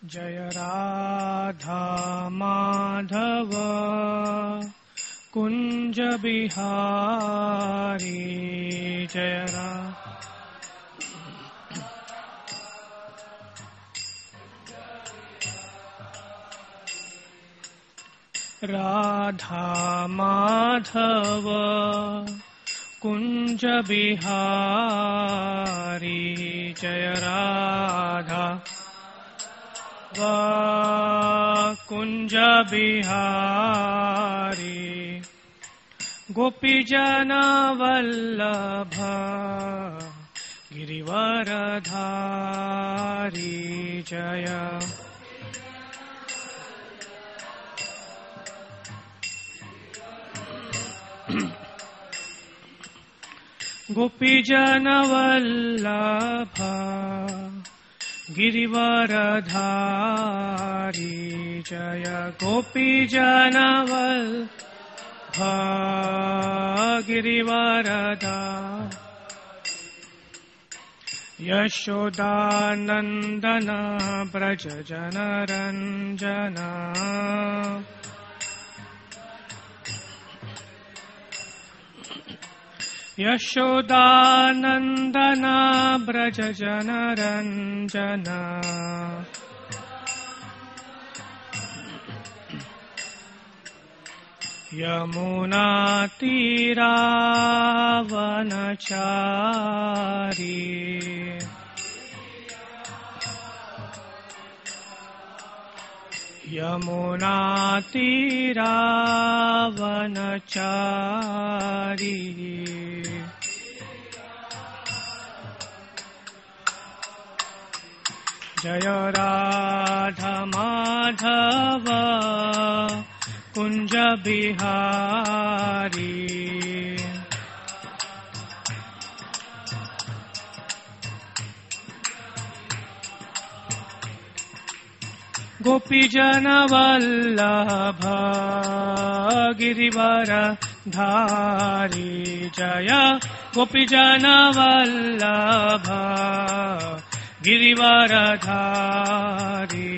जय राधा माधव कुंज बिहारी जय राधा माधव कुंज बिहारी जय राधा कुंज बिहारी गोपीजन वल्लभ गिरिवरधारी जय गोपीजन वल्लभ गिरिवरधारी जय गोपीजन वल्लभ गिरिवरधारी यशोदानंदन ब्रज जनरंजन यशोदानंदन ब्रज जनरंजन यमुना तीरावनचारी यमुना तीरावनचारी जय राधा माधव कुंज बिहारी गोपीजन वल्लभ गिरिवरधारी जय गोपीजन वल्लभ गिरिवरधारी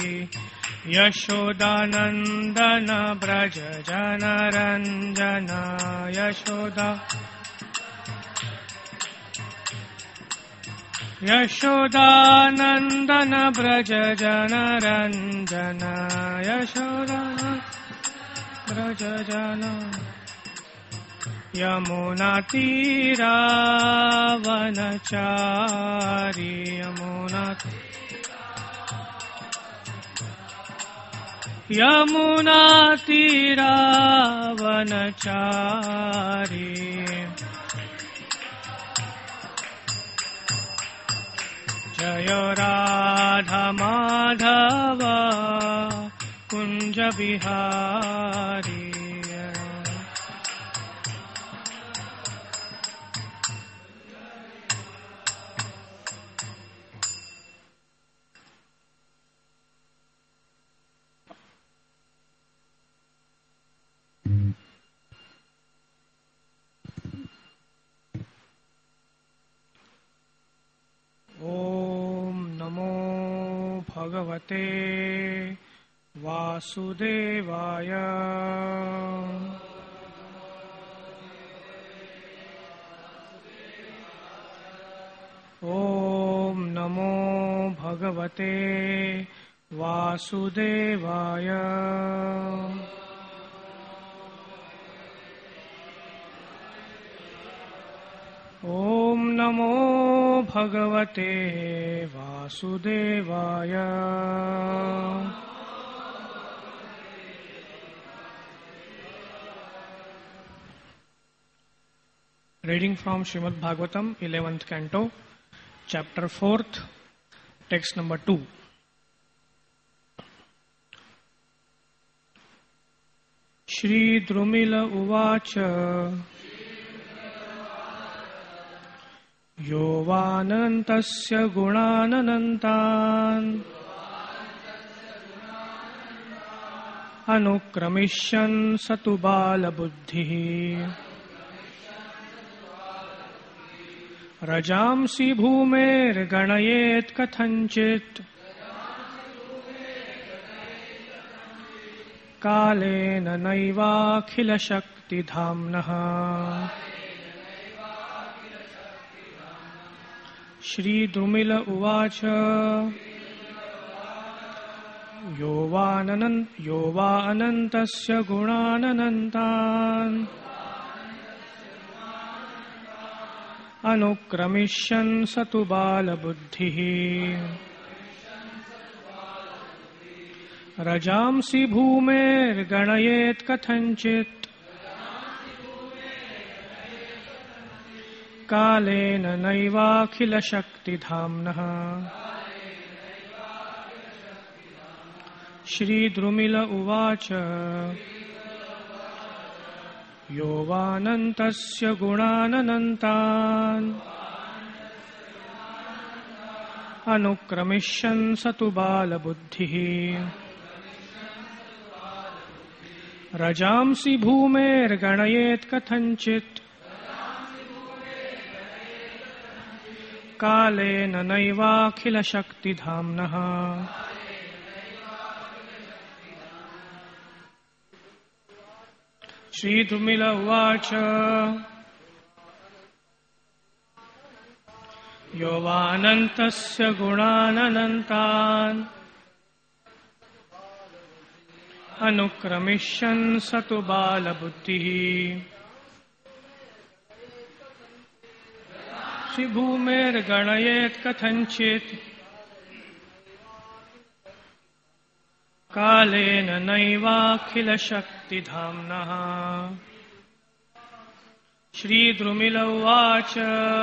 यशोदानंदन ब्रज जनरंजन यशोदानंदन ब्रज जनरंजन ब्रज जन यमुना तीरावनचारी यमुना तीरावनचारी जय राधा माधव कुंज बिहारी भगवते वासुदेवाय ओम नमो भगवते वासुदेवाय ओम नमो भगवते वासुदेवाय Reading from Srimad Bhagavatam, 11th Canto, Chapter 4th, Text number 2. Shri Drumila Uvacha Yovanantasya gunananantan Anukramishyan satubala buddhi Rajamsi bhumer ganayet kathanchit कालेन नैवाखिलशक्तिधाम्नः श्रीद्रुमिल उवाच यो वा अनन्तस्य गुणाननन्तान् अनुक्रमिष्यन् स तु बालबुद्धिः रजांसि भूमेर्गणयेत् कथञ्चित् कालेन नैवाखिलशक्तिधाम्नः श्रीद्रुमिल उवाच यो वानन्तस्य गुणाननन्तान् अनुक्रमिष्यन् स तु बालबुद्धिः रजांसि भूमेर्गणयेत् कथञ्चित् कालेन नैवाखिलशक्तिधाम्नः श्रीद्रुमिल उवाच यो वानन्तस्य गुणाननन्तान् अनुक्रमिष्यन् स तु बालबुद्धिः भूमेर्गणयेत् कथञ्चित् कालेन नैवाखिलशक्तिधाम्नः श्रीद्रुमिल उवाच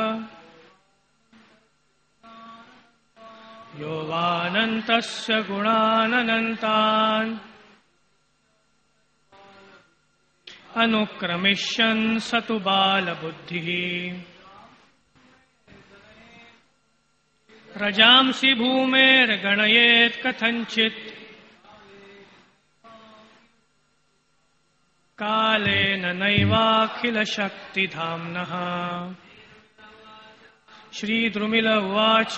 यो वानन्तस्य गुणाननन्तान् अनुक्रमिष्यन् स तु बालबुद्धिः रजांसि भूमेर्गणयेत् कथञ्चित् कालेन नैवाखिलशक्तिधाम्नः श्रीद्रुमिल उवाच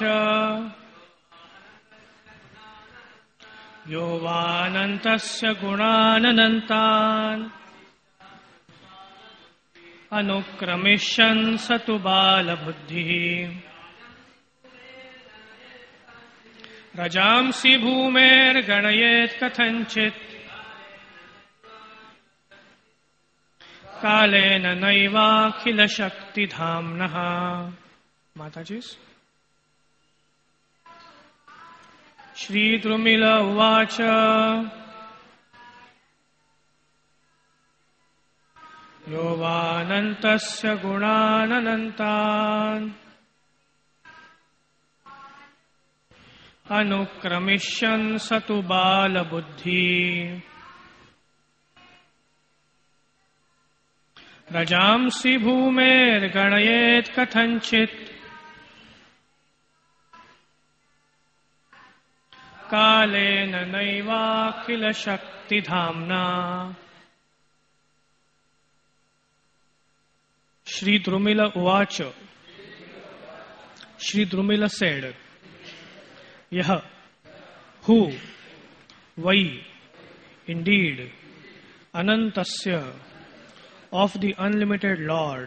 यो वानन्तस्य गुणाननन्तान् अनुक्रमिष्यन् स तु बालबुद्धिः रजांसि भूमेर्गणयेत् कथञ्चित् कालेन नैवाखिलशक्तिधाम्नः माताजी श्रीद्रुमिल उवाच यो वानन्तस्य गुणाननन्तान् अनुक्रमिष्यन् स तु बालबुद्धिः रजांसि भूमेर्गणयेत् कथञ्चित् कालेन नैवाखिलशक्तिधाम्ना श्रीद्रुमिल उवाच श्रीद्रुमिल said, यह who why indeed anantasya of the unlimited Lord,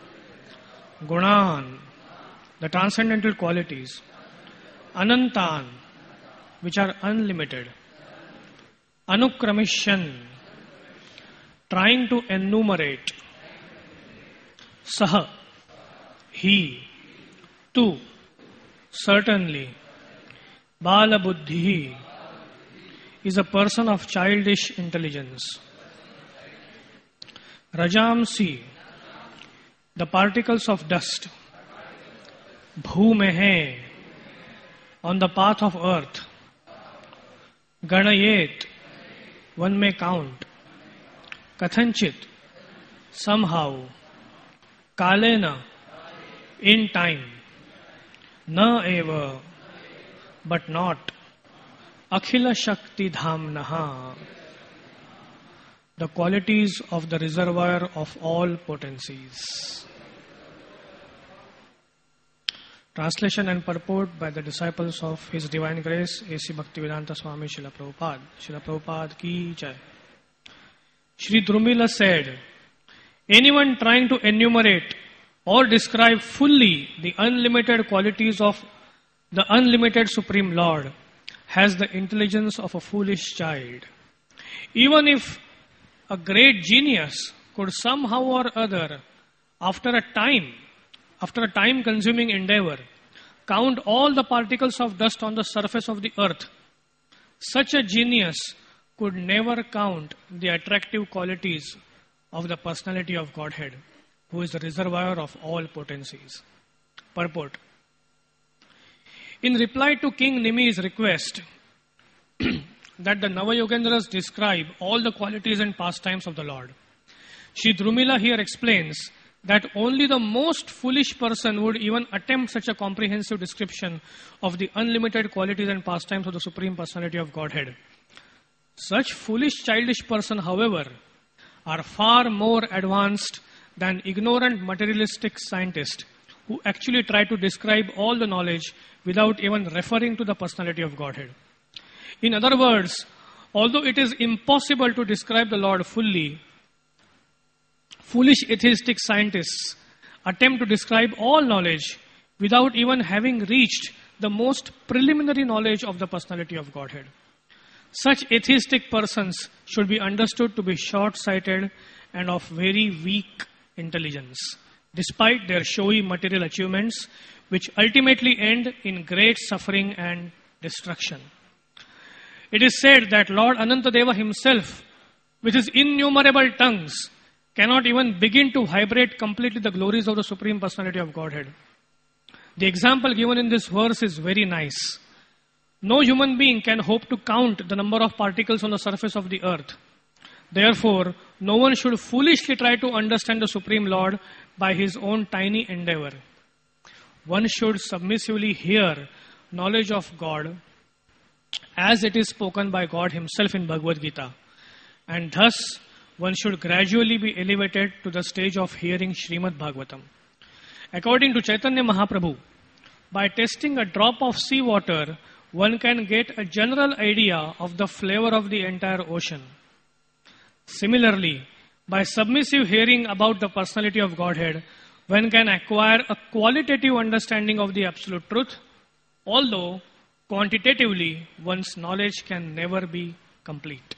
gunan the transcendental qualities, anantan which are unlimited, anukramishan trying to enumerate, saha he too certainly, bala buddhi is a person of childish intelligence. Rajamsi, the particles of dust, bhumehe, on the path of earth, ganayet, one may count, kathanchit, somehow, kalena, in time, na eva, but not, akhila shakti dhamnaha, the qualities of the reservoir of all potencies. Translation and purport by the disciples of His Divine Grace, A.C. Bhaktivedanta Swami Srila Prabhupada. Srila Prabhupada ki jai. Sri Drumila said, anyone trying to enumerate or describe fully the unlimited qualities of the unlimited Supreme Lord has the intelligence of a foolish child. Even if a great genius could somehow or other, after a time-consuming endeavor, count all the particles of dust on the surface of the earth, such a genius could never count the attractive qualities of the personality of Godhead, who is the reservoir of all potencies. Purport. In reply to King Nimi's request that the Navayogendras describe all the qualities and pastimes of the Lord, Sri Drumila here explains that only the most foolish person would even attempt such a comprehensive description of the unlimited qualities and pastimes of the Supreme Personality of Godhead. Such foolish, childish person, however, are far more advanced than ignorant materialistic scientists who actually try to describe all the knowledge without even referring to the personality of Godhead. In other words, although it is impossible to describe the Lord fully, foolish atheistic scientists attempt to describe all knowledge without even having reached the most preliminary knowledge of the personality of Godhead. Such atheistic persons should be understood to be short-sighted and of very weak intelligence, despite their showy material achievements, which ultimately end in great suffering and destruction. It is said that Lord Anantadeva himself, with his innumerable tongues, cannot even begin to vibrate completely the glories of the Supreme Personality of Godhead. The example given in this verse is very nice. No human being can hope to count the number of particles on the surface of the earth. Therefore, no one should foolishly try to understand the Supreme Lord by his own tiny endeavor. One should submissively hear knowledge of God as it is spoken by God himself in Bhagavad Gita. And thus, one should gradually be elevated to the stage of hearing Srimad Bhagavatam. According to Chaitanya Mahaprabhu, by tasting a drop of sea water, one can get a general idea of the flavor of the entire ocean. Similarly, by submissive hearing about the personality of Godhead, one can acquire a qualitative understanding of the absolute truth, although quantitatively one's knowledge can never be complete.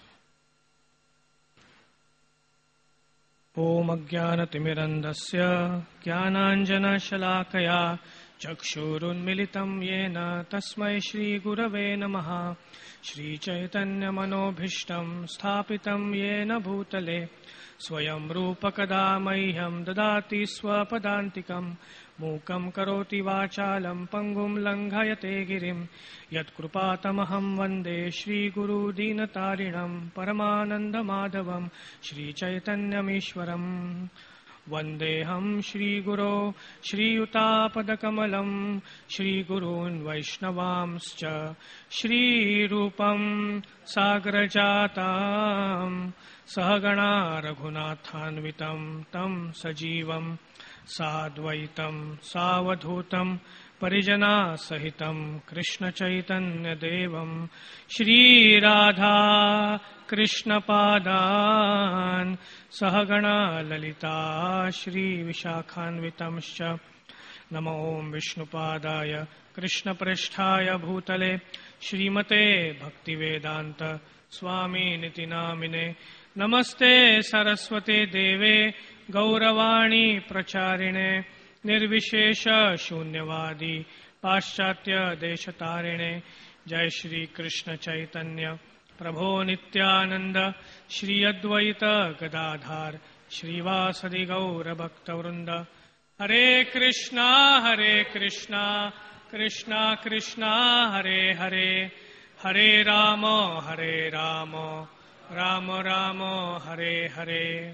Om Ajnanatimirandasya Jnananjana Shalakaya Chakshurunmilitam Yena Tasmai Shri Gurave Namaha Shri Chaitanya Manobhishtam Sthapitam Yena Bhutale Swayam Rupa Kada Mahyam Dadati Swapadantikam Mukam Karoti Vachalam Pangum Langhayate Girim Yat Krupatamaham Vande Shri Guru Dinatarinam Paramananda Madhavam Shri Chaitanya Mishwaram Vandeham Shri Guru Shri Utapadakamalam Shri Gurun Vaishnavamscha Shri Rupam Sagrajatam Sahagana Raghunathanvitam Tam Sajivam Sadvaitam Savadhutam Parijana Sahitam Krishna Chaitanya Devam Shri Radha Krishna Padan Sahagana Lalita Shri Vishakhanvitamscha Namo Om Vishnupadaya Krishna Prasthaya Bhutale Shrimate Bhaktivedanta Swami Niti Namine Namaste Saraswate Deve Gauravani Pracharine Nirvishesha Shunyavadi Paschatya Deshatarine Jai Shri Krishna Chaitanya Prabho Nityananda Shri Advaita Gadadhar Shri Vasadi Gaura Bhakta Vrinda Hare Krishna Krishna Krishna Hare Hare Hare Rama Rama Rama Hare Hare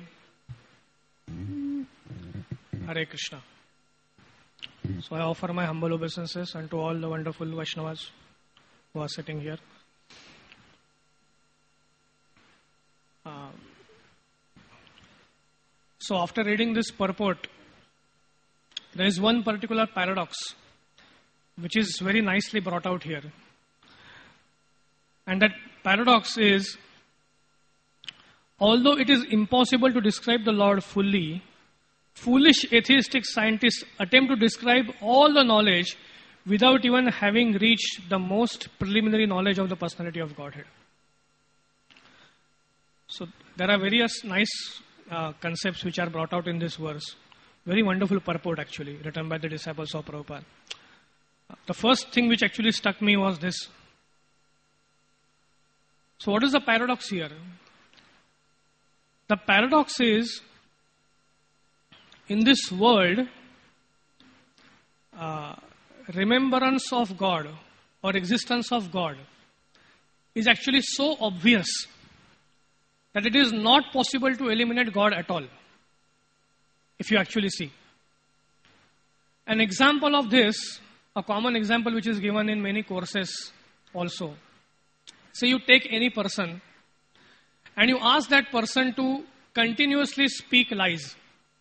Hare Krishna. So I offer my humble obeisances unto all the wonderful Vaishnavas who are sitting here. So after reading this purport, there is one particular paradox which is very nicely brought out here. And that paradox is, Although it is impossible to describe the Lord fully, foolish atheistic scientists attempt to describe all the knowledge without even having reached the most preliminary knowledge of the personality of Godhead. So there are various nice concepts which are brought out in this verse. Very wonderful purport actually, written by the disciples of Prabhupada. The first thing which actually struck me was this. So what is the paradox here? The paradox is, in this world, remembrance of God or existence of God is actually so obvious that it is not possible to eliminate God at all, if you actually see. An example of this, a common example which is given in many courses also. Say you take any person and you ask that person to continuously speak lies.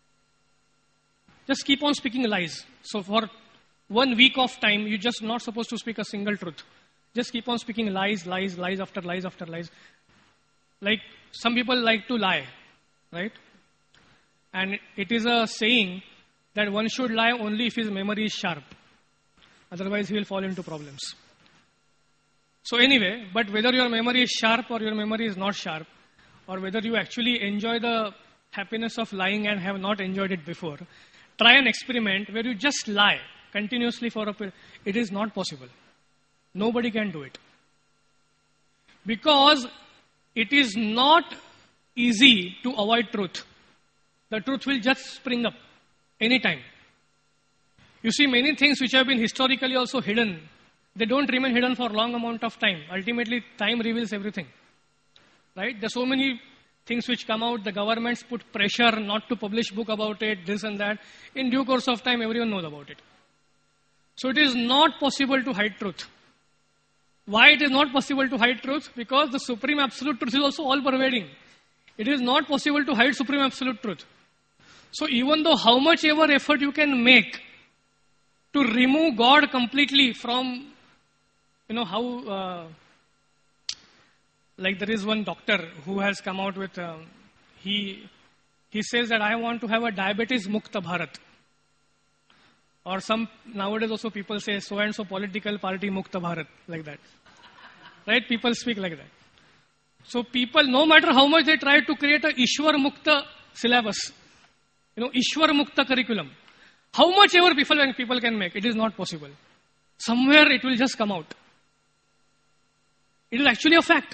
Just keep on speaking lies. So for 1 week of time, you're just not supposed to speak a single truth. Just keep on speaking lies, lies, lies after lies after lies. Like some people like to lie, right? And it is a saying that one should lie only if his memory is sharp. Otherwise, he will fall into problems. So anyway, but whether your memory is sharp or your memory is not sharp, or whether you actually enjoy the happiness of lying and have not enjoyed it before, try an experiment where you just lie continuously for a period. It is not possible. Nobody can do it. Because it is not easy to avoid truth. The truth will just spring up anytime. You see, many things which have been historically also hidden, they don't remain hidden for a long amount of time. Ultimately, time reveals everything. Right? There are so many things which come out. The governments put pressure not to publish book about it, this and that. In due course of time, everyone knows about it. So it is not possible to hide truth. Why it is not possible to hide truth? Because the Supreme Absolute Truth is also all-pervading. It is not possible to hide Supreme Absolute Truth. So even though how much ever effort you can make to remove God completely from, like there is one doctor who has come out with, he says that I want to have a diabetes mukta Bharat. Or some, nowadays also people say so and so political party mukta Bharat, like that. Right? People speak like that. So people, no matter how much they try to create a Ishwar Mukta syllabus, Ishwar Mukta curriculum, how much ever people can make, it is not possible. Somewhere it will just come out. It is actually a fact.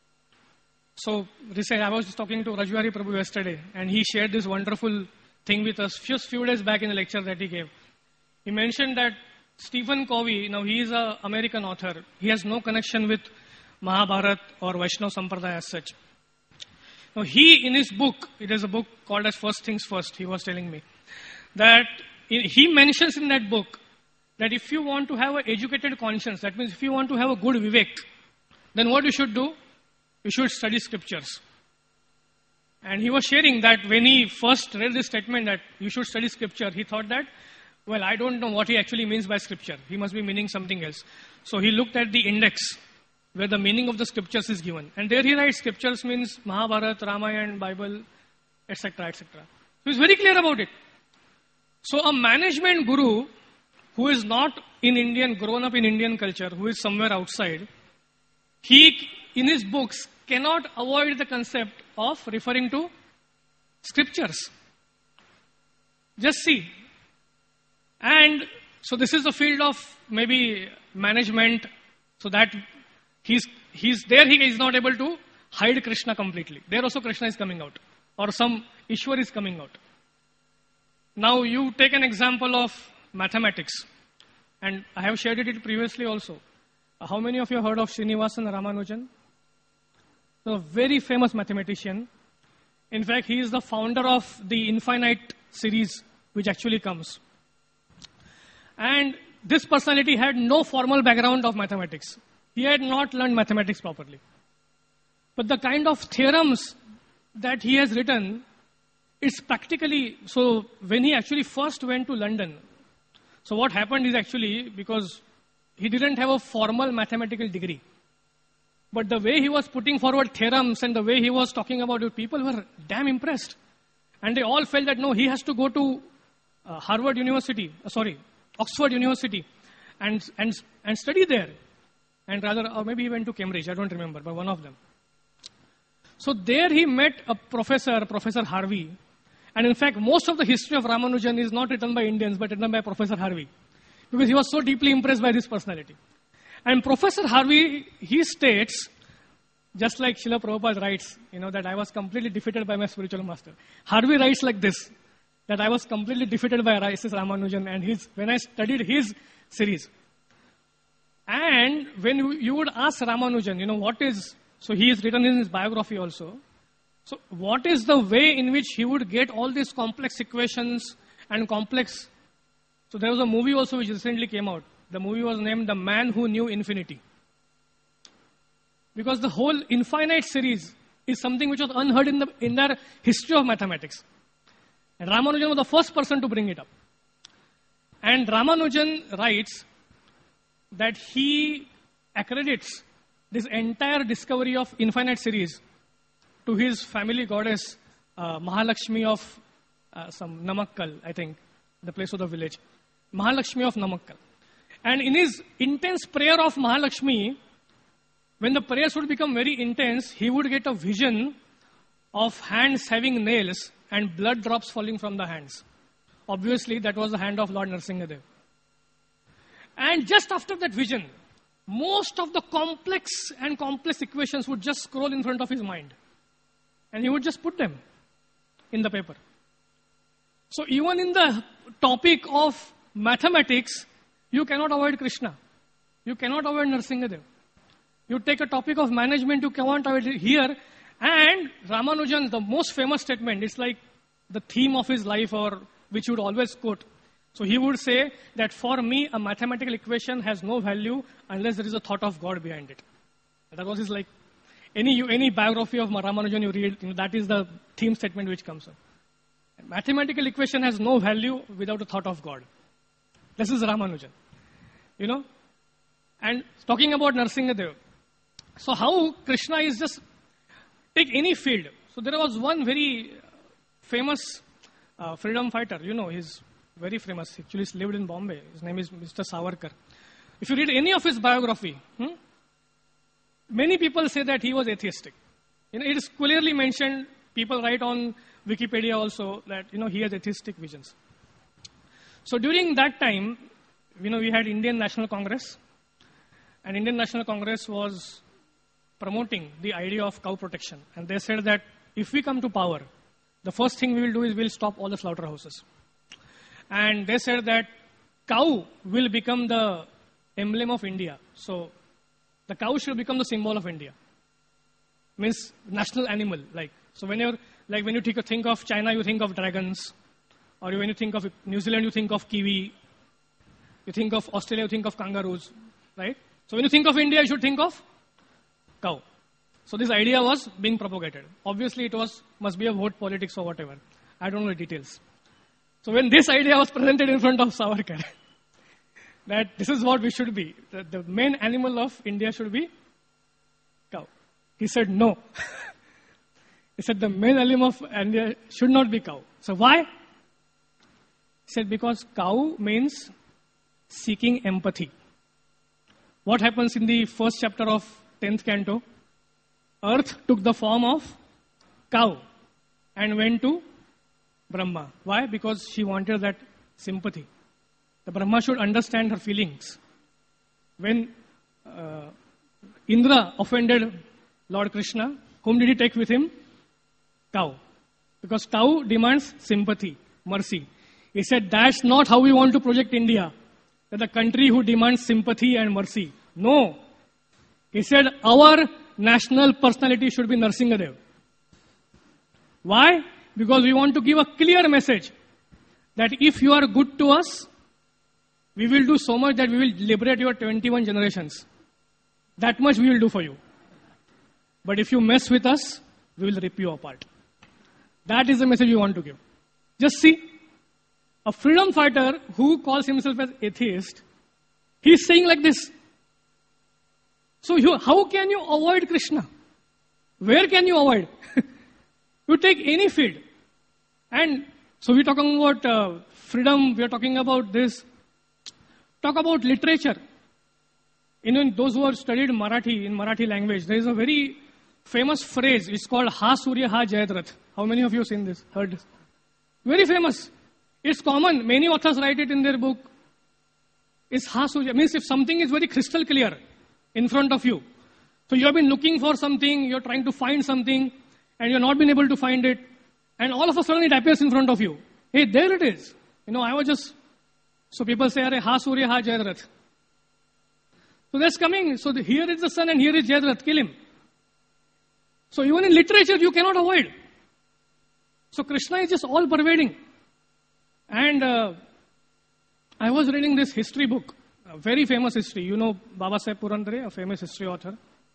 So, I was talking to Rajwari Prabhu yesterday, and he shared this wonderful thing with us just few days back in the lecture that he gave. He mentioned that Stephen Covey, now he is an American author. He has no connection with Mahabharat or Vaishnava Sampradaya as such. Now he, in his book, it is a book called as First Things First, he was telling me, that he mentions in that book that if you want to have an educated conscience, that means if you want to have a good vivek, then what you should do? You should study scriptures. And he was sharing that when he first read this statement that you should study scripture, he thought that, well, I don't know what he actually means by scripture. He must be meaning something else. So he looked at the index where the meaning of the scriptures is given. And there he writes scriptures means Mahabharata, Ramayana, Bible, etc., etc. So he's very clear about it. So a management guru who is not in Indian, grown up in Indian culture, who is somewhere outside, he, in his books, cannot avoid the concept of referring to scriptures. Just see. And so this is the field of maybe management, so that he's there, he is not able to hide Krishna completely. There also Krishna is coming out, or some Ishwar is coming out. Now you take an example of mathematics, and I have shared it previously also. How many of you have heard of Srinivasan Ramanujan? A very famous mathematician. In fact, he is the founder of the Infinite series, which actually comes. And this personality had no formal background of mathematics. He had not learned mathematics properly. But the kind of theorems that he has written, it's practically, so when he actually first went to London, so what happened is actually, because he didn't have a formal mathematical degree. But the way he was putting forward theorems and the way he was talking about it, people were damn impressed. And they all felt that no, he has to go to Oxford University and study there. And rather, or maybe he went to Cambridge, I don't remember, but one of them. So there he met a professor, Professor Harvey. And in fact, most of the history of Ramanujan is not written by Indians, but written by Professor Harvey. Because he was so deeply impressed by this personality. And Professor Harvey, he states, just like Srila Prabhupada writes, that I was completely defeated by my spiritual master. Harvey writes like this, that I was completely defeated by R.S.S. Ramanujan and when I studied his series. And when you would ask Ramanujan, what is, so he is written in his biography also. So what is the way in which he would get all these complex equations and complex. So there was a movie also which recently came out. The movie was named The Man Who Knew Infinity. Because the whole infinite series is something which was unheard in the history of mathematics. And Ramanujan was the first person to bring it up. And Ramanujan writes that he accredits this entire discovery of infinite series to his family goddess, Mahalakshmi of some Namakkal, I think, the place of the village. Mahalakshmi of Namakkal. And in his intense prayer of Mahalakshmi, when the prayers would become very intense, he would get a vision of hands having nails and blood drops falling from the hands. Obviously, that was the hand of Lord Nrsimhadev. And just after that vision, most of the complex equations would just scroll in front of his mind. And he would just put them in the paper. So even in the topic of mathematics, you cannot avoid Krishna. You cannot avoid Nrsimhadev. You take a topic of management, you can't avoid it here. And Ramanujan, the most famous statement, it's like the theme of his life, or which he would always quote. So he would say that for me, a mathematical equation has no value unless there is a thought of God behind it. That was his like, any biography of Ramanujan you read, that is the theme statement which comes up. A mathematical equation has no value without a thought of God. This is Ramanujan. And talking about Nrsimhadev. So how Krishna is just, take any field. So there was one very famous freedom fighter, he's very famous. Actually, he lived in Bombay. His name is Mr. Savarkar. If you read any of his biography, many people say that he was atheistic. It is clearly mentioned, people write on Wikipedia also that, he has atheistic visions. So during that time, we had Indian National Congress. And Indian National Congress was promoting the idea of cow protection. And they said that if we come to power, the first thing we will do is we'll stop all the slaughterhouses. And they said that cow will become the emblem of India. So the cow should become the symbol of India. Means national animal. So when you think of China, you think of dragons. Or when you think of New Zealand, you think of kiwi. You think of Australia, you think of kangaroos. Right? So when you think of India, you should think of cow. So this idea was being propagated. Obviously, must be a vote politics or whatever. I don't know the details. So when this idea was presented in front of Savarkar, that this is what we should be, the main animal of India should be cow. He said no. He said the main animal of India should not be cow. So why? He said because cow means seeking empathy. What happens in the first chapter of 10th canto? Earth took the form of cow and went to Brahma. Why? Because she wanted that sympathy. The Brahma should understand her feelings. When Indra offended Lord Krishna, whom did he take with him? Cow. Because cow demands sympathy, mercy. He said, that's not how we want to project India. That the country who demands sympathy and mercy. No. He said, our national personality should be Nrsimhadev. Why? Because we want to give a clear message that if you are good to us, we will do so much that we will liberate your 21 generations. That much we will do for you. But if you mess with us, we will rip you apart. That is the message we want to give. Just see, a freedom fighter who calls himself as atheist, he is saying like this. So how can you avoid Krishna? Where can you avoid? You take any field. And so we're talking about freedom, we're talking about this. Talk about literature. Those who have studied Marathi, in Marathi language, there is a very famous phrase. It's called Ha Surya Ha Jayadrat. How many of you have seen this, heard this? Very famous. It's common. Many authors write it in their book. It's Ha Surya. Means if something is very crystal clear in front of you. So you have been looking for something, you're trying to find something, and you're not been able to find it. And all of a sudden it appears in front of you. Hey, there it is. So people say, Arey, Ha Surya Ha Jayadrat. So that's coming. So here is the sun and here is Jayadrat. Kill him. So even in literature, you cannot avoid. So Krishna is just all pervading. And I was reading this history book, a very famous history. You know Baba Saheb Purandare, a famous history author.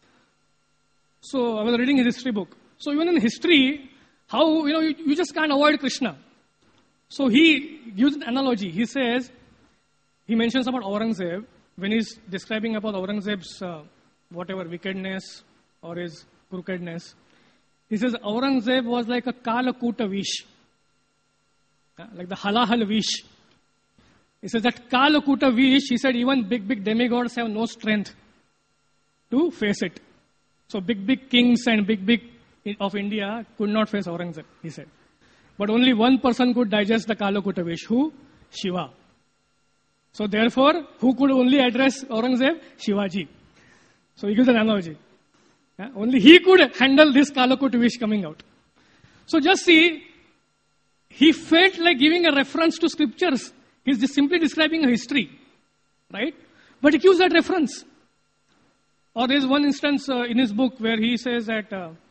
So I was reading his history book. So even in history, how, you just can't avoid Krishna. So he used an analogy. He mentions about Aurangzeb, when he's describing about Aurangzeb's wickedness or his crookedness. He says Aurangzeb was like a Kalakuta Vish, like the Halahal Vish. He says that Kalakuta Vish, he said even big demigods have no strength to face it. So big kings and big of India could not face Aurangzeb, he said. But only one person could digest the Kalakuta Vish. Who? Shiva. So therefore, who could only address Aurangzeb? Shivaji. So he gives an analogy. Only he could handle this Kalakuta Vish coming out. So just see, he felt like giving a reference to scriptures. He's just simply describing a history. Right? But he gives that reference. Or there's one instance in his book where he says that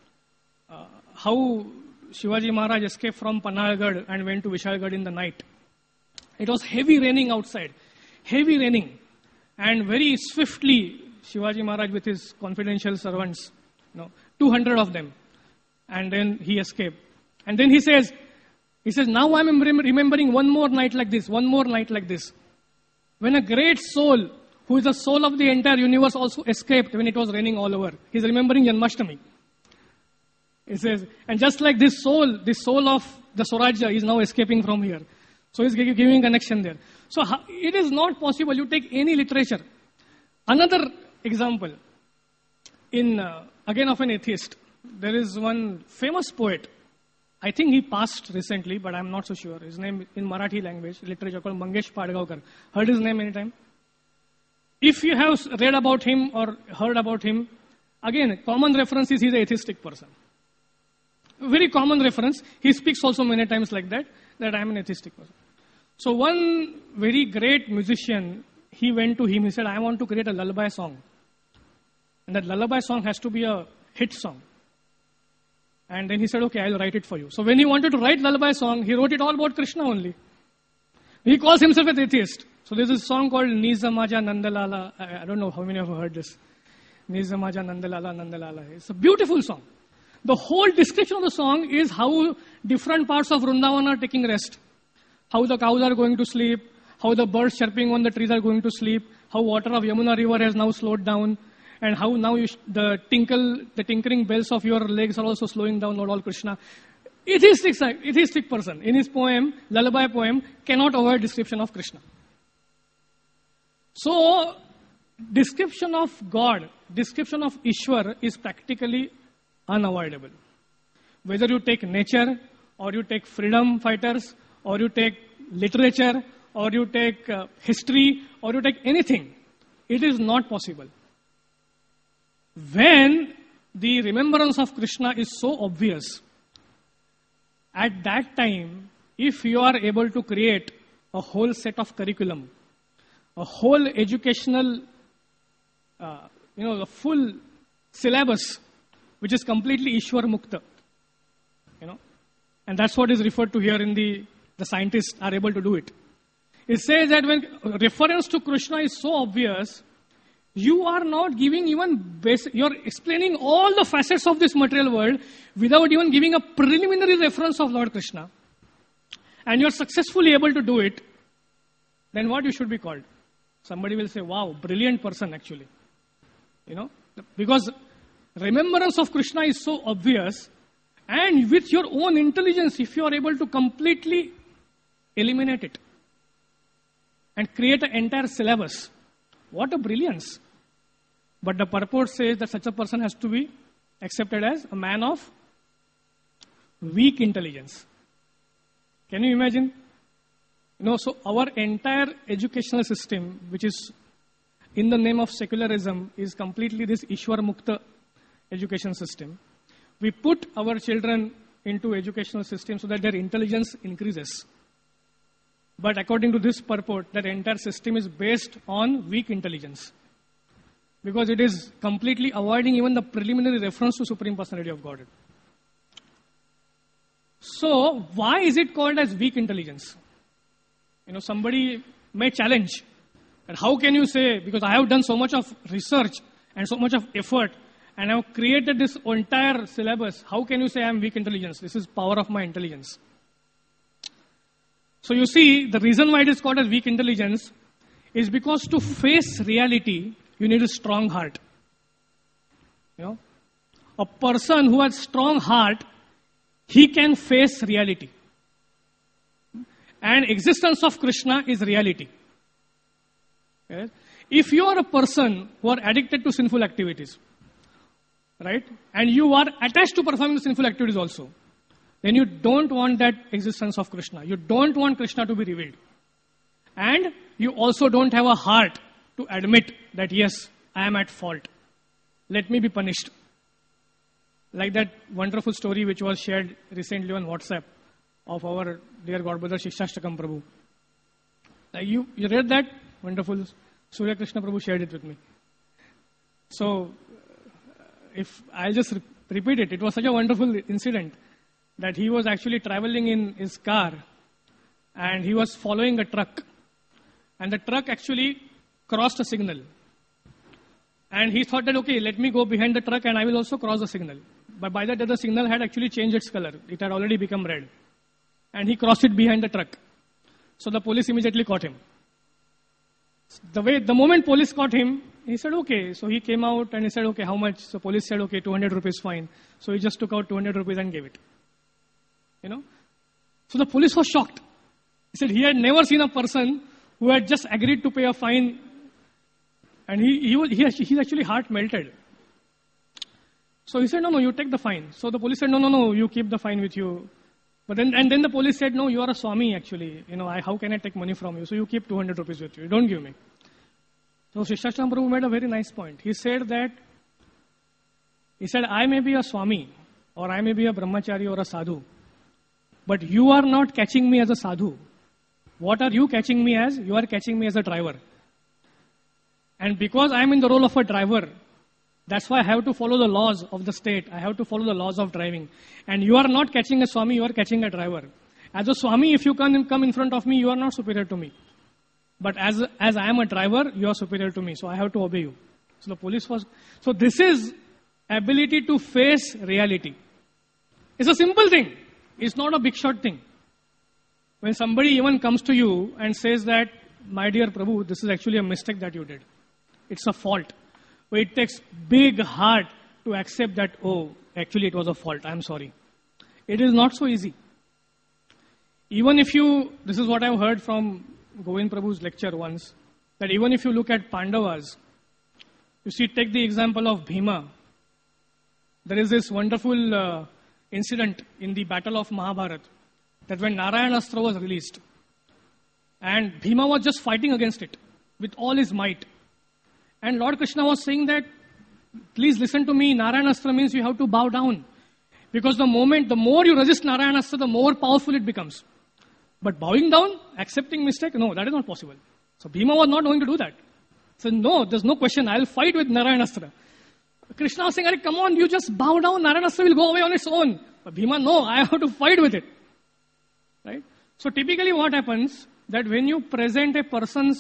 how Shivaji Maharaj escaped from Panagarh and went to Vishalgarh in the night. It was heavy raining outside. Heavy raining. And very swiftly, Shivaji Maharaj with his confidential servants, 200 of them. And then he escaped. And then he says, now I'm remembering one more night like this. When a great soul, who is the soul of the entire universe, also escaped when it was raining all over. He's remembering Janmashtami. He says, and just like this soul of the Swarajya is now escaping from here. So he's giving connection there. So it is not possible. You take any literature. Another example, again of an atheist. There is one famous poet. I think he passed recently, but I'm not so sure. His name in Marathi language, literature, called Mangesh Padgaonkar. Heard his name anytime? If you have read about him or heard about him, again, common reference is he's an atheistic person. Very common reference. He speaks also many times like that I am an atheistic person. So one very great musician, he went to him, he said, I want to create a lullaby song. And that lullaby song has to be a hit song. And then he said, okay, I'll write it for you. So when he wanted to write lullaby song, he wrote it all about Krishna only. He calls himself an atheist. So there's a song called Nizamaja Nandalala. I don't know how many of you have heard this. Nizamaja Nandalala Nandalala. It's a beautiful song. The whole description of the song is how different parts of Vrindavan are taking rest. How the cows are going to sleep, how the birds chirping on the trees are going to sleep, how water of Yamuna river has now slowed down, and how now the tinkering bells of your legs are also slowing down, Lord all Krishna. Atheistic person, in his poem, lullaby poem, cannot avoid description of Krishna. So, description of God, description of Ishwar is practically unavoidable. Whether you take nature, or you take freedom fighters, or you take literature, or you take history, or you take anything, it is not possible. When the remembrance of Krishna is so obvious, at that time, if you are able to create a whole set of curriculum, a whole educational, the full syllabus, which is completely Ishwar Mukta, and that's what is referred to here in the scientists are able to do it. It says that when reference to Krishna is so obvious, you are not giving even basic, you're explaining all the facets of this material world without even giving a preliminary reference of Lord Krishna. And you're successfully able to do it, then what you should be called? Somebody will say, wow, brilliant person actually. Because remembrance of Krishna is so obvious, and with your own intelligence, if you are able to completely eliminate it and create an entire syllabus, what a brilliance. But the purport says that such a person has to be accepted as a man of weak intelligence. Can you imagine? So our entire educational system, which is in the name of secularism, is completely this Ishwar Mukta education system. We put our children into educational system so that their intelligence increases. But according to this purport, that entire system is based on weak intelligence. Because it is completely avoiding even the preliminary reference to Supreme Personality of Godhead. So, why is it called as weak intelligence? Somebody may challenge that how can you say, because I have done so much of research and so much of effort and I have created this entire syllabus, how can you say I am weak intelligence? This is power of my intelligence. So you see, the reason why it is called as weak intelligence is because to face reality, you need a strong heart. A person who has strong heart, he can face reality. And existence of Krishna is reality. Okay? If you are a person who are addicted to sinful activities, right, and you are attached to performing the sinful activities also, then you don't want that existence of Krishna. You don't want Krishna to be revealed. And you also don't have a heart to admit that, yes, I am at fault. Let me be punished. Like that wonderful story which was shared recently on WhatsApp of our dear Godbrother Shikshashtakam Prabhu. You read that? Wonderful. Surya Krishna Prabhu shared it with me. So, if I'll just repeat it, it was such a wonderful incident that he was actually traveling in his car and he was following a truck. And the truck actually crossed a signal. And he thought that, okay, let me go behind the truck and I will also cross the signal. But by that, the signal had actually changed its color. It had already become red. And he crossed it behind the truck. So the police immediately caught him. The moment police caught him, he said, okay. So he came out and he said, okay, how much? So police said, okay, 200 rupees fine. So he just took out 200 rupees and gave it. So the police was shocked. He said he had never seen a person who had just agreed to pay a fine. And he actually heart melted. So he said, no, you take the fine. So the police said, no, you keep the fine with you. But then the police said, no, you are a Swami actually. How can I take money from you? So you keep 200 rupees with you. Don't give me. So Shikshashtakam Prabhu made a very nice point. He said, I may be a Swami or I may be a Brahmachari or a Sadhu. But you are not catching me as a Sadhu. What are you catching me as? You are catching me as a driver. And because I am in the role of a driver, that's why I have to follow the laws of the state. I have to follow the laws of driving. And you are not catching a Swami, you are catching a driver. As a Swami, if you come in front of me, you are not superior to me. But as I am a driver, you are superior to me. So I have to obey you. So the police was... So this is ability to face reality. It's a simple thing. It's not a big shot thing. When somebody even comes to you and says that, my dear Prabhu, this is actually a mistake that you did. It's a fault. But it takes big heart to accept that, oh, actually it was a fault. I'm sorry. It is not so easy. Even if this is what I've heard from Govind Prabhu's lecture once, that even if you look at Pandavas, you see, take the example of Bhima. There is this wonderful incident in the battle of Mahabharata, that when Narayanastra was released, and Bhima was just fighting against it with all his might. And Lord Krishna was saying that, please listen to me, Narayanastra means you have to bow down. Because the more you resist Narayanastra, the more powerful it becomes. But bowing down, accepting mistake, no, that is not possible. So Bhima was not going to do that. So no, there's no question, I'll fight with Narayanastra. Krishna was saying, come on, you just bow down, Narayanastra will go away on its own. But Bhima, no, I have to fight with it. Right? So typically what happens, that when you present a person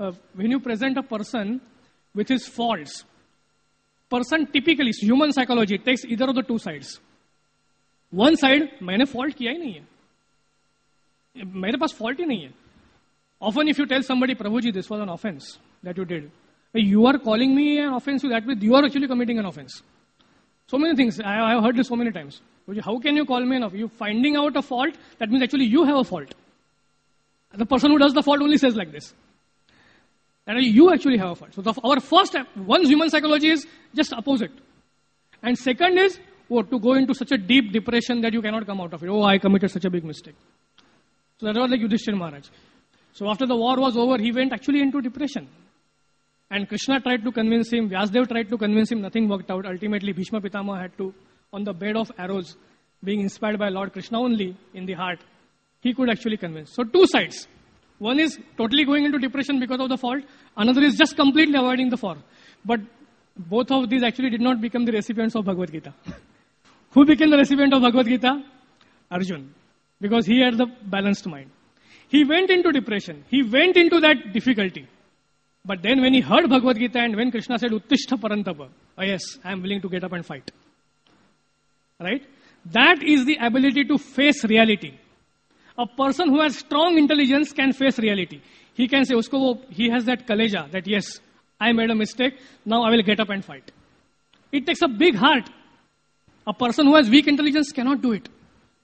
with his faults, person typically, human psychology, takes either of the two sides. One side, मैंने fault किया ही नहीं है. मेरे पास fault ही नहीं है. Often if you tell somebody, Prabhuji, this was an offense that you did. You are calling me an offense to that with you are actually committing an offense. So many things. I have heard this so many times. How can you call me an offense? You finding out a fault, that means actually you have a fault. The person who does the fault only says like this. And you actually have a fault. So our first, one human psychology is just opposite. And second is, to go into such a deep depression that you cannot come out of it. Oh, I committed such a big mistake. So that was like Yudhishthira Maharaj. So after the war was over, he went actually into depression. And Krishna tried to convince him, Vyasdev tried to convince him, nothing worked out. Ultimately, Bhishma Pitama had to, on the bed of arrows, being inspired by Lord Krishna only in the heart, he could actually convince. So two sides. One is totally going into depression because of the fault. Another is just completely avoiding the fault. But both of these actually did not become the recipients of Bhagavad Gita. Who became the recipient of Bhagavad Gita? Arjun. Because he had the balanced mind. He went into depression. He went into that difficulty. But then when he heard Bhagavad Gita and when Krishna said, Uttishta Parantapa, oh yes, I am willing to get up and fight. Right? That is the ability to face reality. A person who has strong intelligence can face reality. He can say, he has that kaleja, that yes, I made a mistake, now I will get up and fight. It takes a big heart. A person who has weak intelligence cannot do it.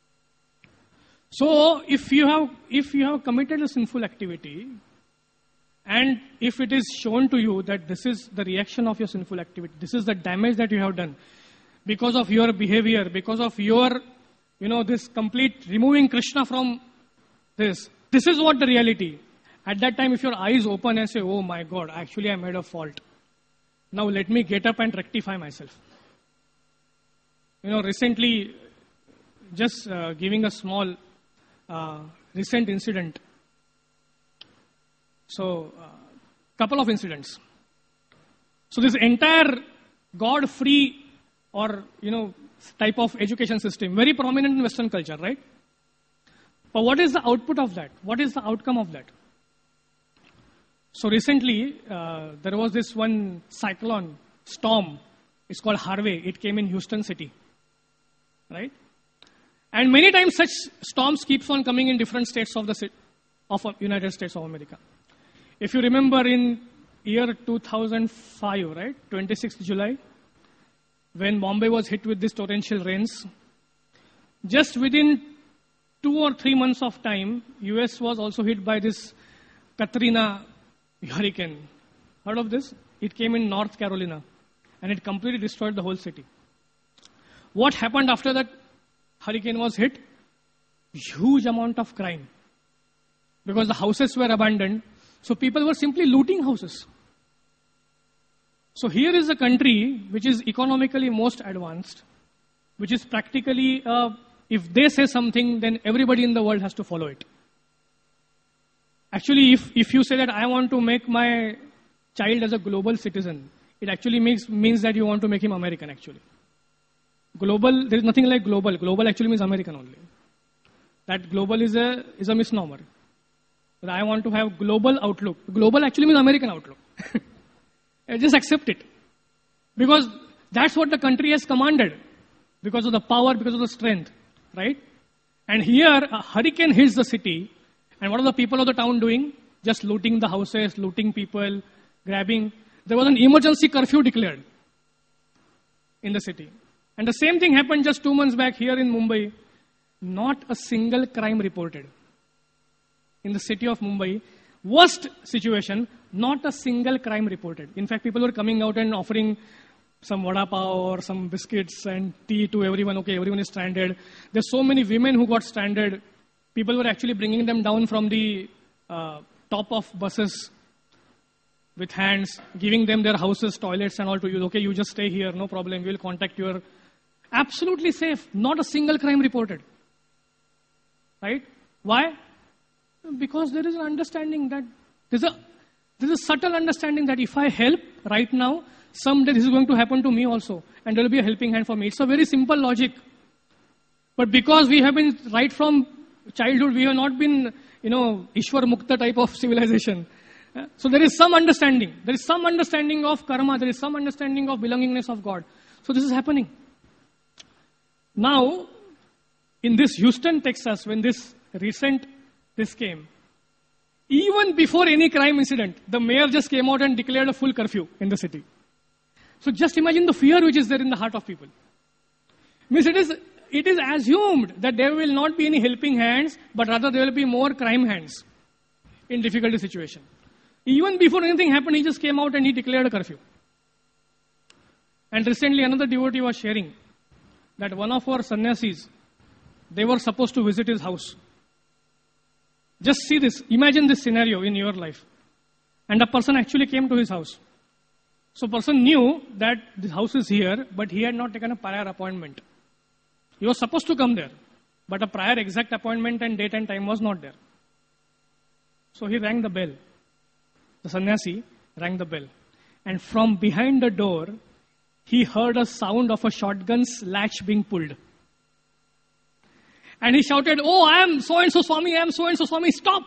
So, if you have committed a sinful activity, and if it is shown to you that this is the reaction of your sinful activity, this is the damage that you have done, because of your behavior, because of your, this complete removing Krishna from this is what the reality. At that time, if your eyes open and say, oh my God, actually I made a fault. Now let me get up and rectify myself. Recently, just giving a small recent incident. So, couple of incidents. So this entire God-free or, type of education system, very prominent in Western culture, right? But what is the output of that? What is the outcome of that? So recently, there was this one cyclone, storm. It's called Harvey. It came in Houston city, right? And many times such storms keeps on coming in different states of the United States of America. If you remember in year 2005, right, 26th July, when Bombay was hit with these torrential rains, just within 2 or 3 months of time, US was also hit by this Katrina hurricane. Heard of this? It came in North Carolina and it completely destroyed the whole city. What happened after that hurricane was hit? Huge amount of crime. Because the houses were abandoned, so people were simply looting houses. So here is a country which is economically most advanced, which is practically, if they say something, then everybody in the world has to follow it. Actually, if you say that I want to make my child as a global citizen, it actually means that you want to make him American actually. Global, there is nothing like global. Global actually means American only. That global is a misnomer. That I want to have global outlook. Global actually means American outlook. Just accept it. Because that's what the country has commanded. Because of the power, because of the strength. Right? And here, a hurricane hits the city. And what are the people of the town doing? Just looting the houses, looting people, grabbing. There was an emergency curfew declared in the city. And the same thing happened just 2 months back here in Mumbai. Not a single crime reported. In the city of Mumbai, worst situation, not a single crime reported. In fact, people were coming out and offering some vada pav or some biscuits and tea to everyone. Okay, everyone is stranded. There's so many women who got stranded. People were actually bringing them down from the top of buses with hands, giving them their houses, toilets and all to use. Okay, you just stay here, no problem. We'll contact your... Absolutely safe. Not a single crime reported. Right? Why? Because there is an understanding that there's a subtle understanding that if I help right now, someday this is going to happen to me also, and there will be a helping hand for me. It's a very simple logic. But because we have been right from childhood, we have not been, Ishwar Mukta type of civilization. So there is some understanding. There is some understanding of karma. There is some understanding of belongingness of God. So this is happening. Now, in this Houston, Texas, when this came, Even before any crime incident, the mayor just came out and declared a full curfew in the city. So just imagine the fear which is there in the heart of people. Means it is assumed that there will not be any helping hands, but rather there will be more crime hands in difficult situation. Even before anything happened, he just came out and he declared a curfew. And recently another devotee was sharing that one of our sannyasis, they were supposed to visit his house. Just see this, imagine this scenario in your life. And a person actually came to his house. So person knew that this house is here, but he had not taken a prior appointment. He was supposed to come there, but a prior exact appointment and date and time was not there. So he rang the bell. The sannyasi rang the bell. And from behind the door, he heard a sound of a shotgun's latch being pulled. And he shouted, "Oh, I am so-and-so Swami, I am so-and-so Swami, stop!"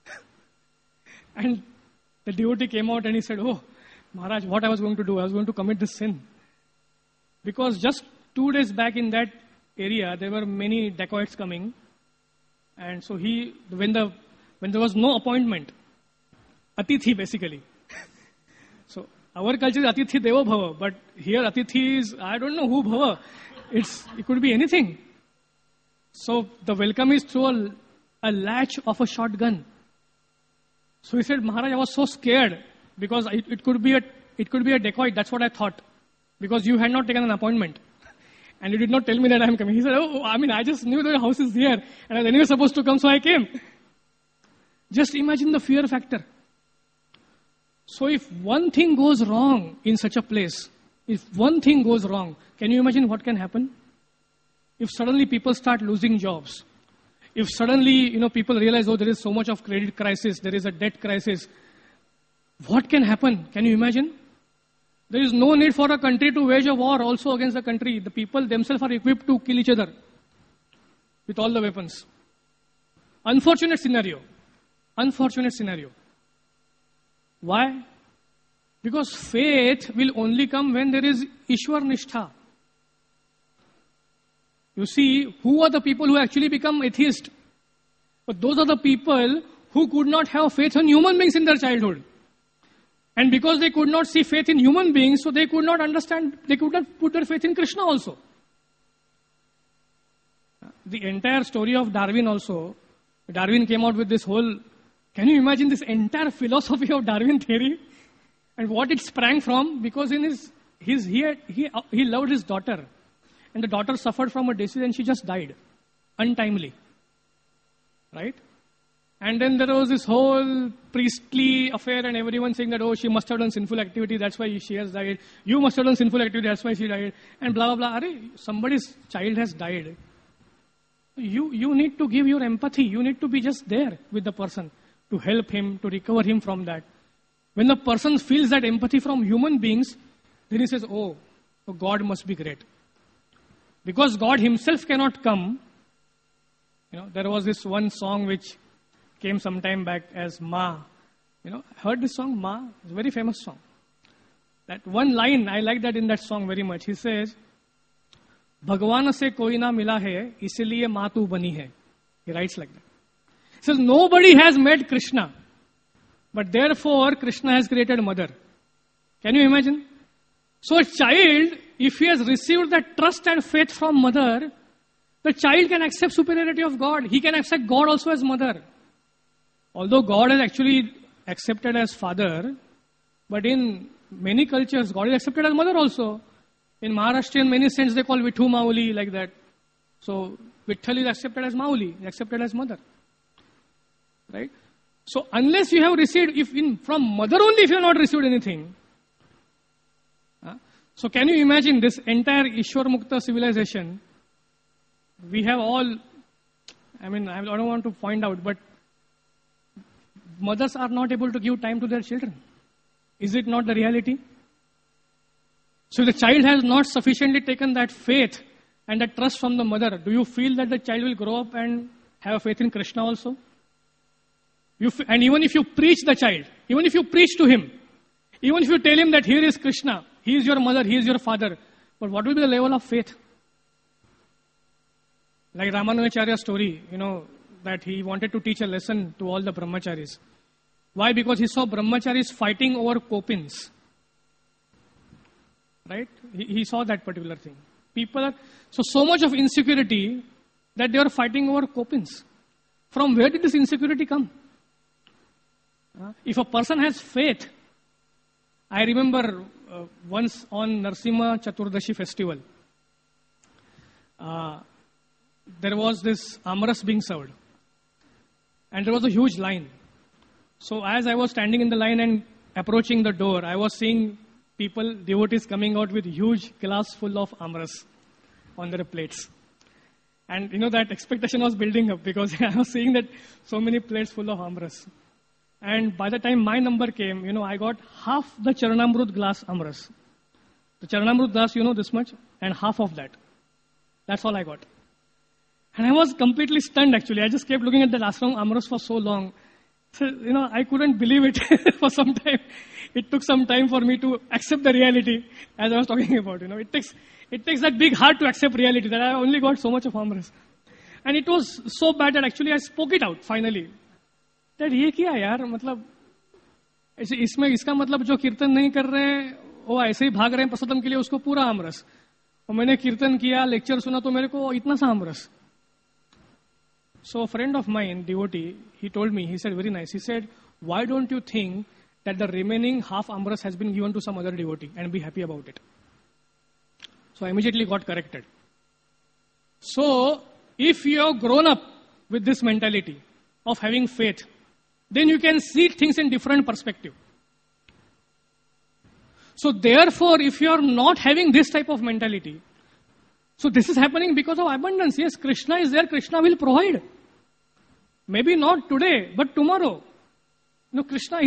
And the devotee came out and he said, "Oh, Maharaj, what I was going to do? I was going to commit this sin." Because just 2 days back in that area, there were many dacoits coming. And so when there was no appointment, Atithi basically. So our culture is Atithi Devo Bhava, but here Atithi is, I don't know who Bhava. It could be anything. So the welcome is through a latch of a shotgun. So he said, "Maharaj, I was so scared because it could be a dacoit. That's what I thought, because you had not taken an appointment, and you did not tell me that I am coming." He said, "Oh, I just knew that your house is here, and I was anyway supposed to come, so I came." Just imagine the fear factor. So if one thing goes wrong in such a place, can you imagine what can happen? If suddenly people start losing jobs, if suddenly people realize, oh, there is so much of credit crisis, there is a debt crisis, what can happen? Can you imagine? There is no need for a country to wage a war also against the country. The people themselves are equipped to kill each other with all the weapons. Unfortunate scenario. Why? Because faith will only come when there is Ishwar Nishtha. You see, who are the people who actually become atheist? But those are the people who could not have faith in human beings in their childhood. And because they could not see faith in human beings, so they could not understand, they could not put their faith in Krishna also. The entire story of Darwin also, Darwin came out with this whole, can you imagine this entire philosophy of Darwin theory? And what it sprang from, because in he loved his daughter. And the daughter suffered from a disease and she just died untimely. Right? And then there was this whole priestly affair and everyone saying that, oh, she must have done sinful activity, that's why she has died. You must have done sinful activity, that's why she died. And blah, blah, blah. Somebody's child has died. You need to give your empathy. You need to be just there with the person to help him, to recover him from that. When the person feels that empathy from human beings, then he says, oh, God must be great. Because God himself cannot come. There was this one song which came some time back as Ma. Heard this song, Ma? It's a very famous song. That one line, I like that in that song very much. He says, Bhagwan se koi na mila hai, isliye maa tu bani hai. He writes like that. He says, nobody has met Krishna, but therefore Krishna has created mother. Can you imagine? So a child, if he has received that trust and faith from mother, the child can accept superiority of God. He can accept God also as mother. Although God is actually accepted as father, but in many cultures, God is accepted as mother also. In Maharashtrian, many saints they call Vithu Mauli like that. So Vitthal is accepted as Mauli, accepted as mother. Right? So unless you have received, from mother only if you have not received anything. So can you imagine this entire Ishwar Mukta civilization? We have all, I don't want to point out, but mothers are not able to give time to their children. Is it not the reality? So the child has not sufficiently taken that faith and that trust from the mother. Do you feel that the child will grow up and have faith in Krishna also? And even if you preach the child, even if you preach to him, even if you tell him that here is Krishna, he is your mother, he is your father, but what will be the level of faith? Like Ramanujacharya's story, that he wanted to teach a lesson to all the brahmacharis. Why? Because he saw brahmacharis fighting over kopins. Right? He saw that particular thing. People are, so much of insecurity that they are fighting over kopins. From where did this insecurity come? If a person has faith, I remember once on Narsimha Chaturdashi festival, there was this amras being served. And there was a huge line. So as I was standing in the line and approaching the door, I was seeing people, devotees coming out with huge glass full of amras on their plates. And that expectation was building up because I was seeing that so many plates full of amras. And by the time my number came, I got half the Charanamrut glass amras. The Charanamrut glass, this much, and half of that. That's all I got. And I was completely stunned actually. I just kept looking at the ashram amras for so long. So, I couldn't believe it for some time. It took some time for me to accept the reality, as I was talking about. It takes that big heart to accept reality that I only got so much of amras. And it was so bad that actually I spoke it out finally. That ये क्या यार, मतलब इसमें इसका मतलब जो कीर्तन नहीं कर रहे हैं वो ऐसे ही भाग रहे हैं प्रसादम के लिए, उसको पूरा आमरस. और मैंने कीर्तन किया, लेक्चर सुना तो मेरे को इतना सा आमरस. So a friend of mine, devotee, he told me, he said very nice. He said, why don't you think that the remaining half amras has been given to some other devotee and be happy about it? So I immediately got corrected. So if you have grown up with this mentality of having faith, then you can see things in different perspective. So therefore, if you are not having this type of mentality, so this is happening because of abundance. Yes, Krishna is there, Krishna will provide. Maybe not today, but tomorrow. Krishna,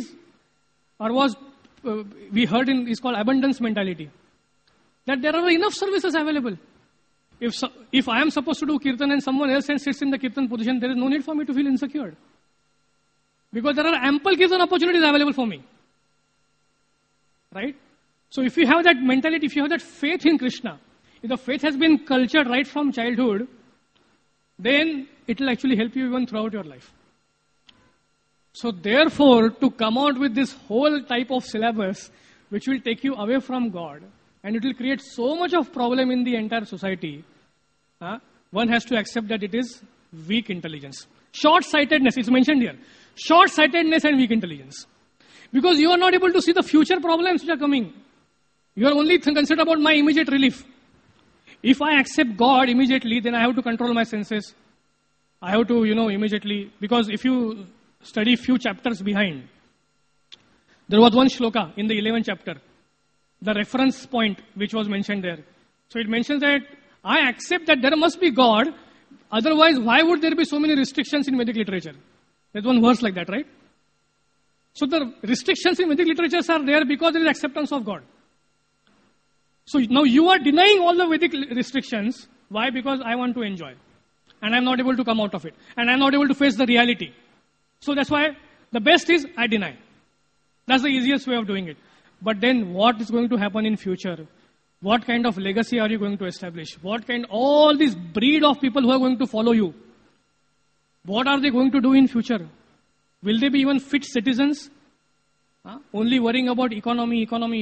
we heard is called abundance mentality. That there are enough services available. If I am supposed to do kirtan and someone else sits in the kirtan position, there is no need for me to feel insecure. Because there are ample kirtan opportunities available for me. Right? So if you have that mentality, if you have that faith in Krishna, if the faith has been cultured right from childhood, then it will actually help you even throughout your life. So therefore, to come out with this whole type of syllabus, which will take you away from God, and it will create so much of problem in the entire society, one has to accept that it is weak intelligence. Short-sightedness is mentioned here. Short-sightedness and weak intelligence. Because you are not able to see the future problems which are coming. You are only concerned about my immediate relief. If I accept God immediately, then I have to control my senses. I have to, immediately, because if you study few chapters behind, there was one shloka in the 11th chapter, the reference point which was mentioned there. So it mentions that I accept that there must be God, otherwise why would there be so many restrictions in Vedic literature? There's one verse like that, right? So the restrictions in Vedic literatures are there because there is acceptance of God. So now you are denying all the Vedic restrictions. Why? Because I want to enjoy. And I'm not able to come out of it. And I'm not able to face the reality. So that's why the best is I deny. That's the easiest way of doing it. But then what is going to happen in future? What kind of legacy are you going to establish? All this breed of people who are going to follow you. What are they going to do in future? Will they be even fit citizens? Only worrying about economy.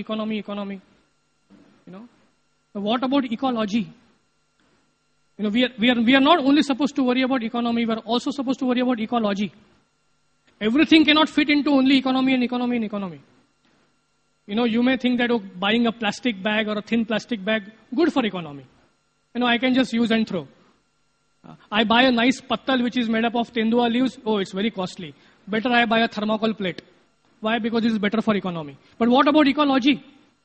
What about ecology? We are not only supposed to worry about economy, we are also supposed to worry about ecology. Everything cannot fit into only economy and economy. You may think that buying a plastic bag or a thin plastic bag, good for economy. I can just use and throw. I buy a nice pattal which is made up of tendua leaves. Oh, it's very costly. Better I buy a thermocol plate. Why? Because it is better for economy. But what about ecology?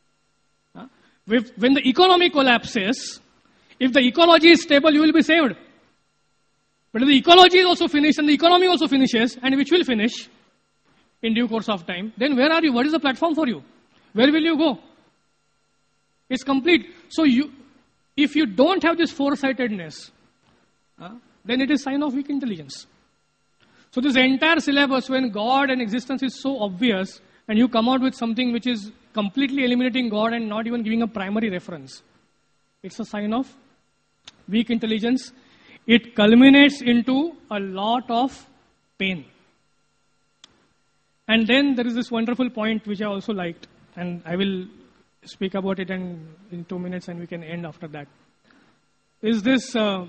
When the economy collapses, if the ecology is stable, you will be saved. But if the ecology is also finished and the economy also finishes, and which will finish in due course of time, then where are you? What is the platform for you? Where will you go? It's complete. So if you don't have this foresightedness, then it is sign of weak intelligence. So this entire syllabus, when God and existence is so obvious, and you come out with something which is completely eliminating God and not even giving a primary reference, it's a sign of weak intelligence. It culminates into a lot of pain. And then there is this wonderful point which I also liked, and I will speak about it in 2 minutes and we can end after that. Is this, the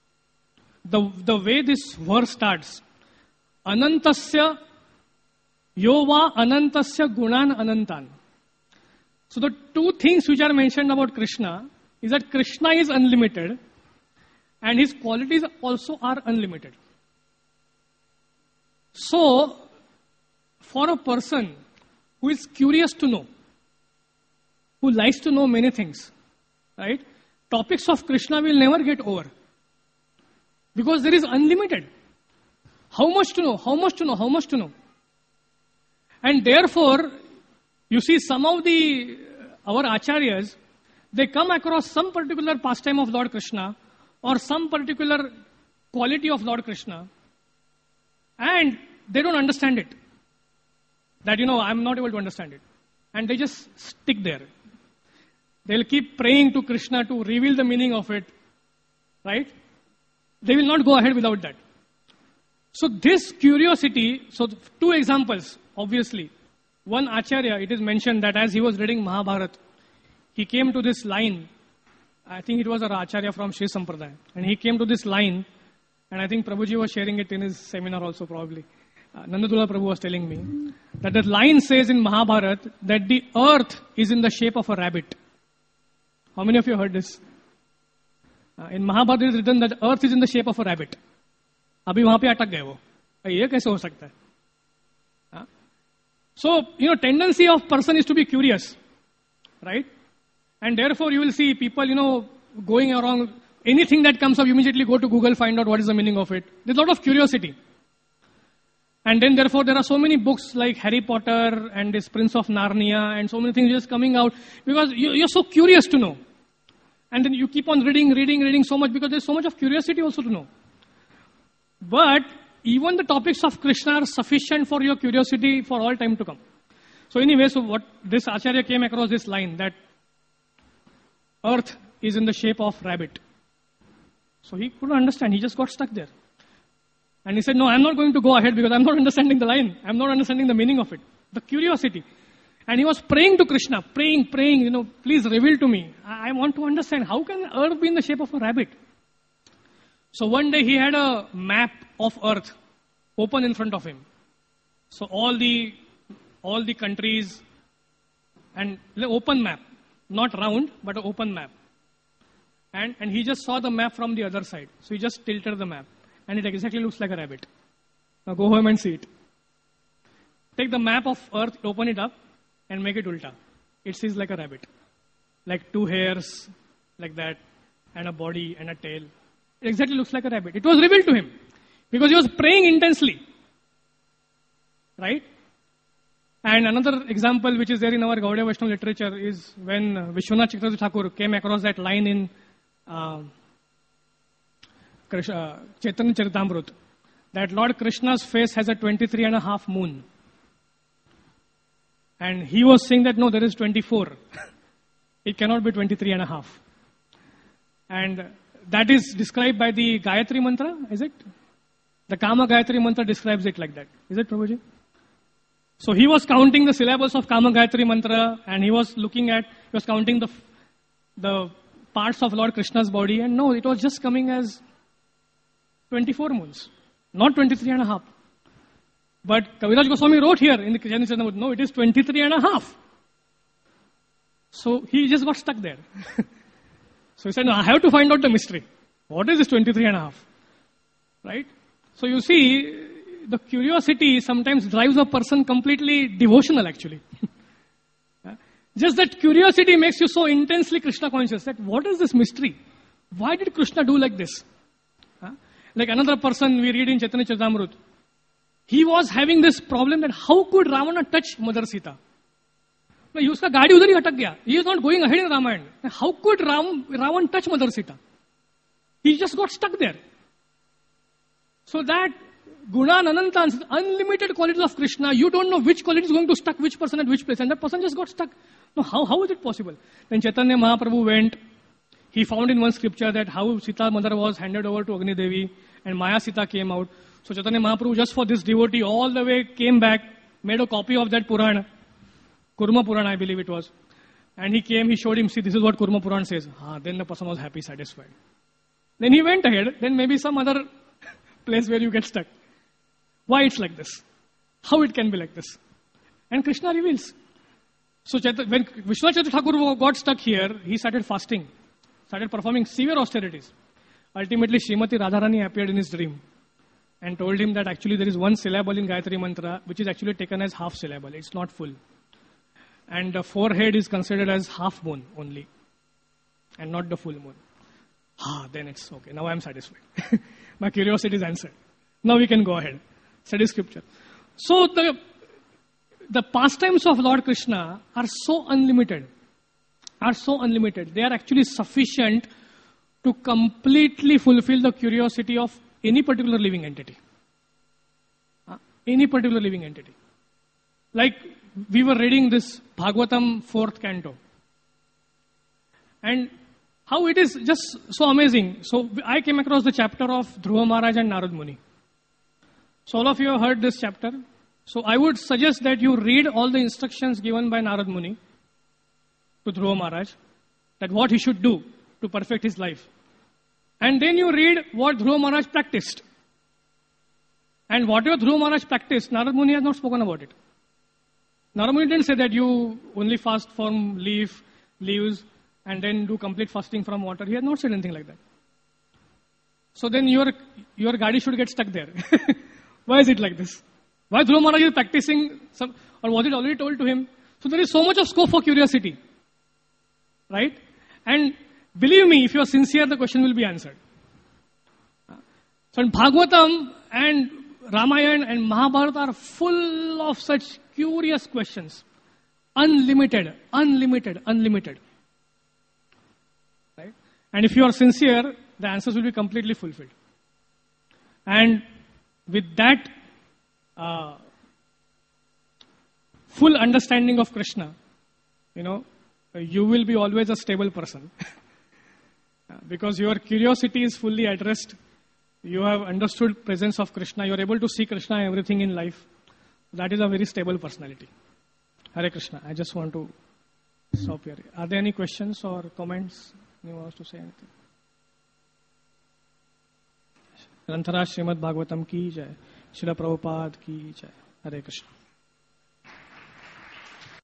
way this verse starts, Anantasya Yova Anantasya Gunan Anantan. So the two things which are mentioned about Krishna is that Krishna is unlimited and his qualities also are unlimited. So, for a person who is curious to know, who likes to know many things, right? Topics of Krishna will never get over. Because there is unlimited. How much to know, how much to know, how much to know. And therefore, you see some of our acharyas, they come across some particular pastime of Lord Krishna or some particular quality of Lord Krishna and they don't understand it. That, I'm not able to understand it. And they just stick there. They'll keep praying to Krishna to reveal the meaning of it. Right? They will not go ahead without that. So this curiosity, so 2 examples, obviously. One Acharya, it is mentioned that as he was reading Mahabharata, he came to this line. I think it was an Acharya from Sri Sampradaya. And he came to this line, and I think Prabhuji was sharing it in his seminar also probably. Nandadula Prabhu was telling me that the line says in Mahabharata that the earth is in the shape of a rabbit. How many of you heard this? In Mahabharata it is written that the earth is in the shape of a rabbit. Abhi wahan pe atak gaye wo. Ye kaise ho sakta hai? So, tendency of person is to be curious. Right? And therefore you will see people, going around, anything that comes up, you immediately go to Google, find out what is the meaning of it. There's a lot of curiosity. And then therefore there are so many books like Harry Potter and this Prince of Narnia and so many things just coming out because you're so curious to know. And then you keep on reading so much because there's so much of curiosity also to know. But even the topics of Krishna are sufficient for your curiosity for all time to come. So anyway, so what this Acharya came across this line that earth is in the shape of rabbit. So he couldn't understand. He just got stuck there. And he said, no, I'm not going to go ahead because I'm not understanding the line. I'm not understanding the meaning of it. The curiosity. And he was praying to Krishna, praying, please reveal to me. I want to understand. How can earth be in the shape of a rabbit? So one day he had a map of earth open in front of him. So all the countries and the open map. Not round, but an open map. And he just saw the map from the other side. So he just tilted the map. And it exactly looks like a rabbit. Now go home and see it. Take the map of earth, open it up, and make it ulta. It sees like a rabbit. Like 2 hairs, like that, and a body and a tail. It exactly looks like a rabbit. It was revealed to him. Because he was praying intensely. Right? And another example which is there in our Gaudiya Vaishnava literature is when Vishwanath Chakravarti Thakur came across that line in Chaitanya Charitamrita, that Lord Krishna's face has a 23.5 moon. And he was saying that no, there is 24. It cannot be 23.5. And that is described by the Gayatri Mantra, is it? The Kama Gayatri Mantra describes it like that. Is it, Prabhuji? So he was counting the syllables of Kama Gayatri Mantra and he was counting the parts of Lord Krishna's body, and no, it was just coming as 24 moons, not 23.5. But Kaviraj Goswami wrote here in the Chaitanya Charitamrita, no, it is 23.5. So he just got stuck there. So he said, no, I have to find out the mystery. What is this 23.5? Right? So you see, the curiosity sometimes drives a person completely devotional actually. Just that curiosity makes you so intensely Krishna conscious that what is this mystery? Why did Krishna do like this? Like another person we read in Chaitanya Charitamrita, he was having this problem that how could Ravana touch Mother Sita? Uska gaadi udhar hi atak gaya. He is not going ahead in Ramayana. How could Ravan touch Mother Sita? He just got stuck there. So that Gunan Anantan, unlimited qualities of Krishna, you don't know which quality is going to stuck which person at which place, and that person just got stuck. No, how is it possible? Then Chaitanya Mahaprabhu went, he found in one scripture that how Sita mother was handed over to Agni Devi and Maya Sita came out. So Chaitanya Mahaprabhu, just for this devotee, all the way came back made a copy of that Puran, Kurma Puran, I believe it was. And he came, he showed him, see, this is what Kurma Puran says. Then the person was happy, satisfied. Then he went ahead, then maybe some other place where you get stuck. Why it's like this? How it can be like this? And Krishna reveals. So when Vishwanath Chakravarti Thakur got stuck here, he started fasting, started performing severe austerities. Ultimately, Srimati Radharani appeared in his dream and told him that actually there is one syllable in Gayatri Mantra which is actually taken as half syllable. It's not full. And the forehead is considered as half moon only and not the full moon. Then it's okay. Now I'm satisfied. My curiosity is answered. Now we can go ahead. Study scripture. So the pastimes of Lord Krishna are so unlimited. They are actually sufficient to completely fulfill the curiosity of any particular living entity. Like we were reading this Bhagavatam 4th canto. And how it is just so amazing. So I came across the chapter of Dhruva Maharaj and Narad Muni. So all of you have heard this chapter. So I would suggest that you read all the instructions given by Narad Muni to Dhruva Maharaj, that what he should do to perfect his life. And then you read what Dhruva Maharaj practiced. And whatever Dhruva Maharaj practiced, Narad Muni has not spoken about it. Narad Muni didn't say that you only fast from leaves, and then do complete fasting from water. He has not said anything like that. So then your gadi should get stuck there. Why is it like this? Why Dhruva Maharaj is practicing or was it already told to him? So there is so much of scope for curiosity. Right? And believe me, if you are sincere, the question will be answered. So in Bhagavatam and Ramayana and Mahabharata are full of such curious questions. Unlimited. Right? And if you are sincere, the answers will be completely fulfilled. And with that full understanding of Krishna, you will be always a stable person. Because your curiosity is fully addressed. You have understood presence of Krishna. You are able to see Krishna in everything in life. That is a very stable personality. Hare Krishna. I just want to stop here. Are there any questions or comments? Anyone wants to say anything? Grantaraj Srimad Bhagavatam ki jai. Srila Prabhupada ki jai. Hare Krishna.